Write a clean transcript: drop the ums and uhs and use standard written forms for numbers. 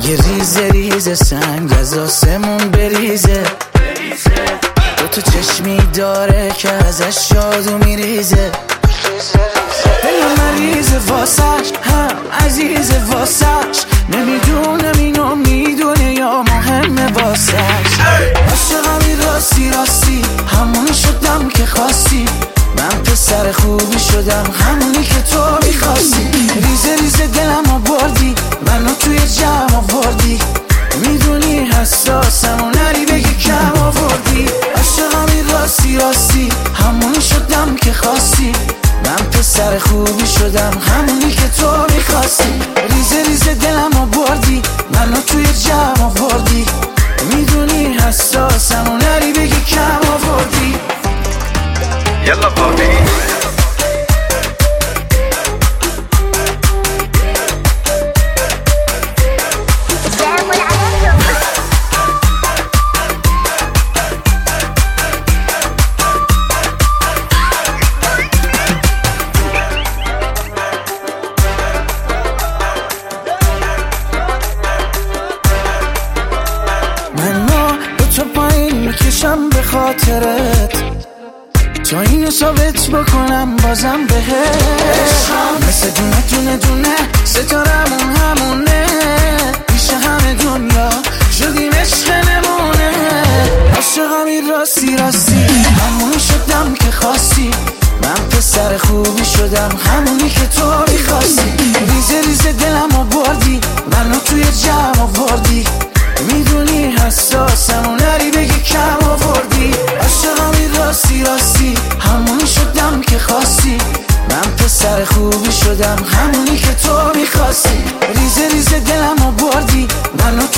اگه ریزه ریزه سنگ از آسمون بریزه، تو چشمی داره که ازش جادو میریزه. دلم مریضه واسش، هم عزیزه واسش، نمیدونم اینو میدونه یا مهمه واسش. عاشقمی راستی راستی، همونی شدم که خواستی، من پسر خوبی شدم همونی که تو میخواستی. ریزه ریزه دلم آوردی، منو توی جمع آوردی، میدونی حساسم و نری بگی کم آوردی. عاشقمی راستی راستی، همونی شدم که خواستی، من پسر خوبی شدم همونی که تو میخواستی. ریزه ریزه دلم آوردی، منو توی جمع آوردی، میدونی حساسم و نری بگی کم آوردی. یلا بابی منو با تو پایین میکشم به خاطرت، تا اینو ثابت بکنم بازم بهت. مثل دونه دونه دونه ستارمون همونه، پیش همه دنیا شدیم عشق نمونه. عاشقمی راستی راستی، همونی شدم که خواستی، من پسر خوبی شدم همونی که تو میخواستی. ریزه ریزه دلم آوردی، منو توی جمع آوردی، میدونی حساسم و نری بگی کم آوردی. عاشقمی راستی راستی، همونی شدم که خواستی، من پسر خوبی شدم همونی که تو میخواستی. ریزه ریزه دلم آوردی، منو